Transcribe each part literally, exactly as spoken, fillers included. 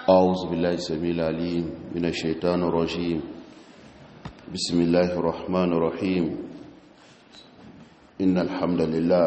أعوذ بالله السميع العليم من الشيطان الرجيم. بسم الله الرحمن الرحيم. إن الحمد لله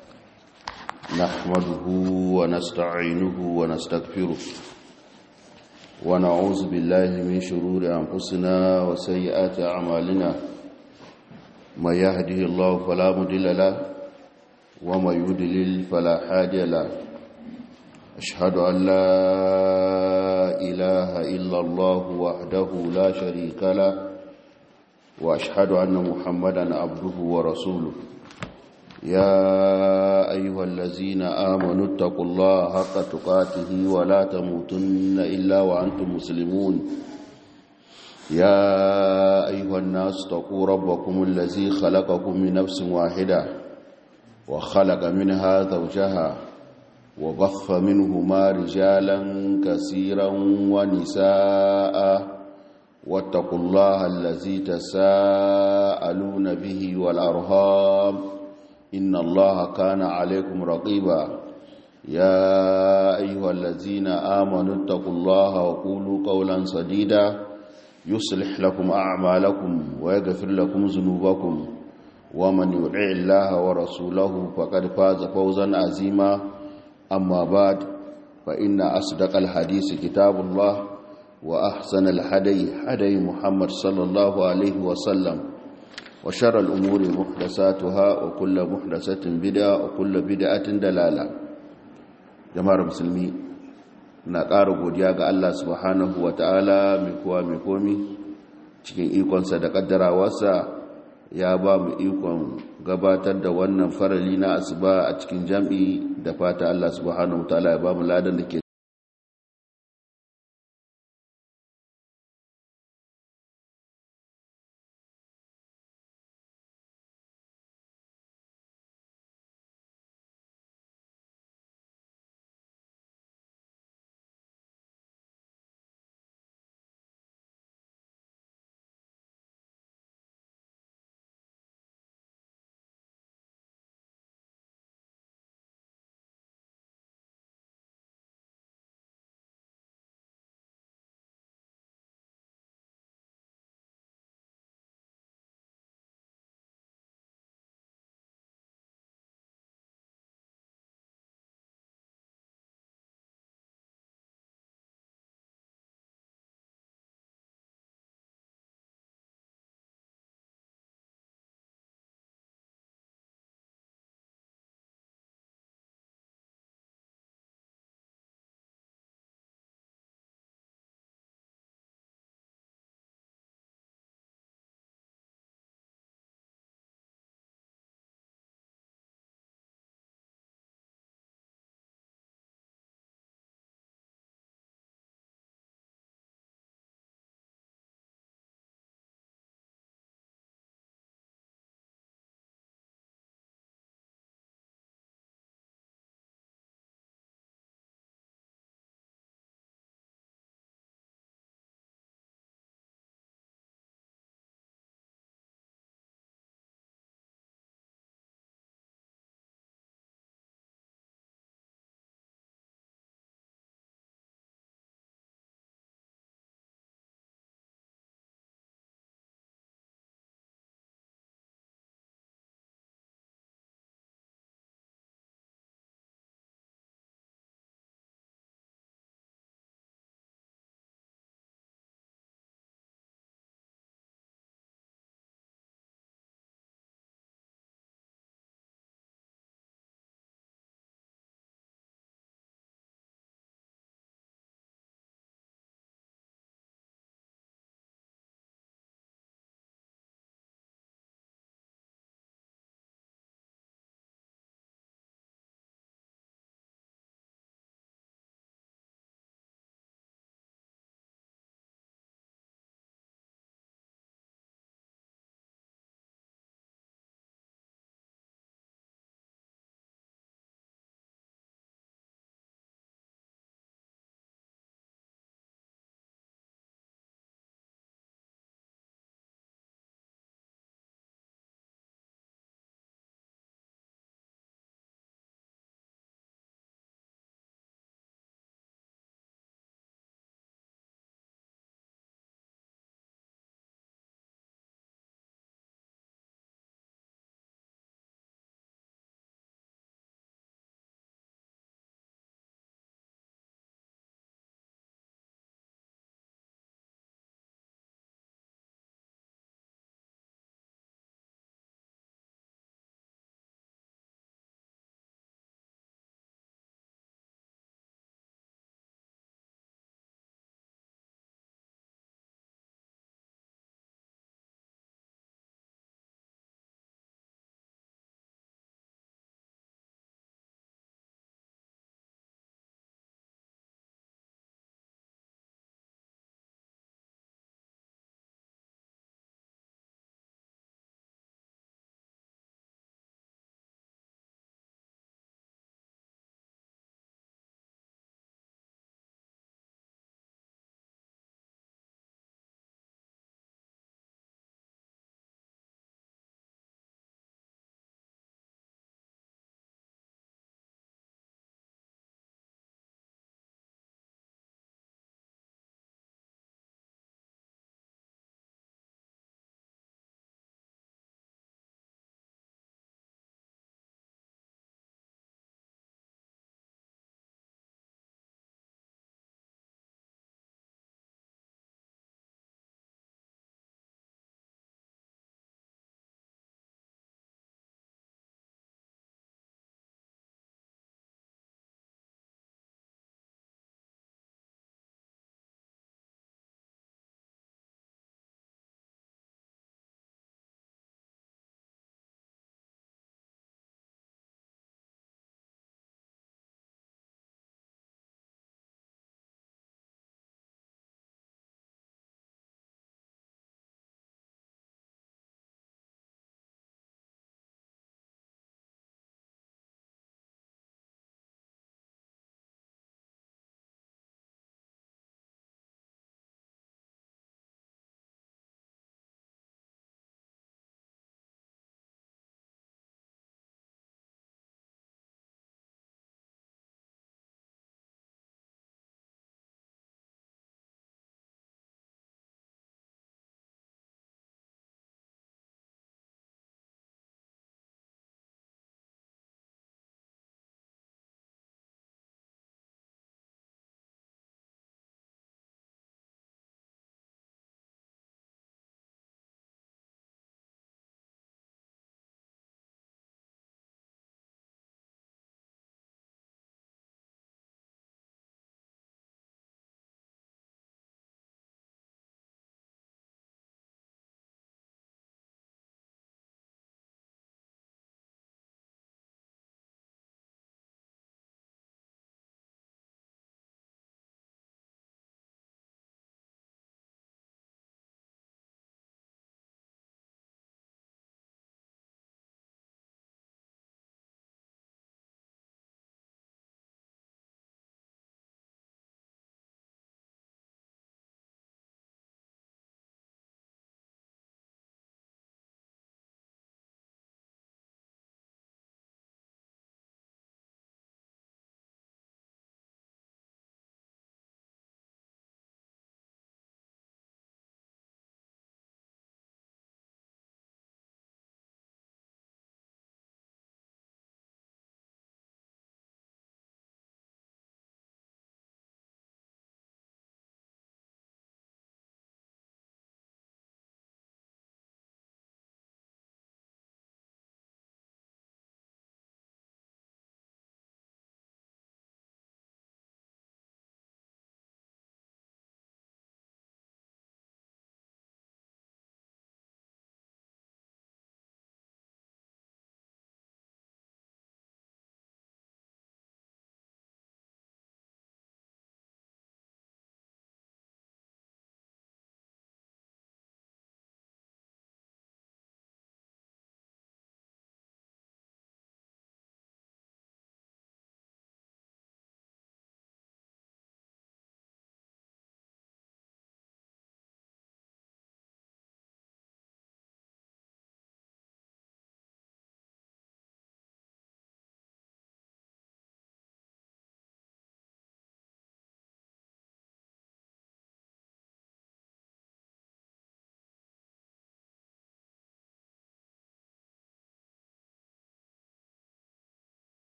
نحمده ونستعينه ونستغفره ونعوذ بالله من شرور أنفسنا وسيئات أعمالنا. من يهده الله فلا مضل له ومن يضلل فلا هادي له. أشهد أن لا إله إلا الله وحده لا شريك له وأشهد أن محمدا عبده ورسوله. يا أيها الذين آمنوا اتقوا الله حق تقاته ولا تموتن إلا وأنتم مسلمون. يا أيها الناس اتقوا ربكم الذي خلقكم من نفس واحدة وخلق منها زوجها وبث منهما رجالا كثيرا ونساء واتقوا الله الذي تساءلون به والأرحام إن الله كان عليكم رقيبا. يا أيها الذين آمنوا اتقوا الله وقولوا قولا سديدا يصلح لكم أعمالكم ويغفر لكم ذنوبكم ومن يطع الله ورسوله فقد فاز فوزا عظيما. أما بعد فإن أصدق الحديث كتاب الله وأحسن الهدي هدي محمد صلى الله عليه وسلم وشر الأمور محدثاتها وكل محدثة بدعة وكل بدعة ضلالة. جماعة المسلمين na ƙara godiya ga Allah subhanahu wa ta'ala mai kowa mai komi cikin ikonsa da ƙaddarawarsa ya ba mu ikon gabatar da wannan farali na asuba a cikin jam'i da fata Allah subhanahu wa ta'ala ya ba mu ladan da ke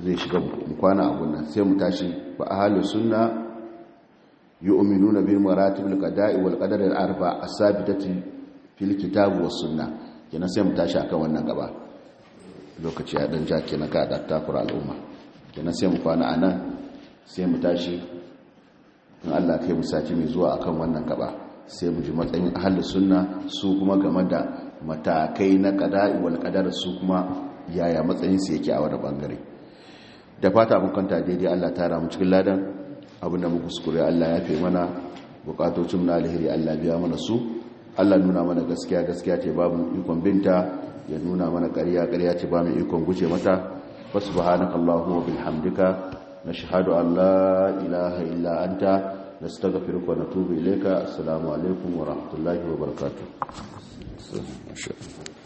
zai shiga mu kwana abun nan sai mu tashi fa ahlus sunna yu'minuna bil maratibil qada'i wal qadar al arba as-sabitati fil kitab was sunnah kenan sai mu tashi akan wannan gaba lokaci ya dan ja kenan ka da takura al'umma kenan sai mu kwana anan sai mu tashi in Allah kai mu sati mai zuwa akan wannan gaba sai mu ji matsayin ahlus sunna su kuma game da matakai na qada'i wal qadar su kuma yaya matsayin su yake a wannan bangare da fata mun kanta daidai Allah ta ra mu cikin ladan abinda mu kuskure Allah ya fi mana bukatocin na alheri Allah biya mana su Allah nuna mana gaskiya gaskiya ce babu ikon binta ya nuna mana ƙarya ƙarya ce ba mu ikon guje mata wa subhanakallahumma wa bihamdika nashhadu an la ilaha illa anta nastaghfiruka wa natubu ilayka assalamu alaikum wa rahmatullahi wa barakatuh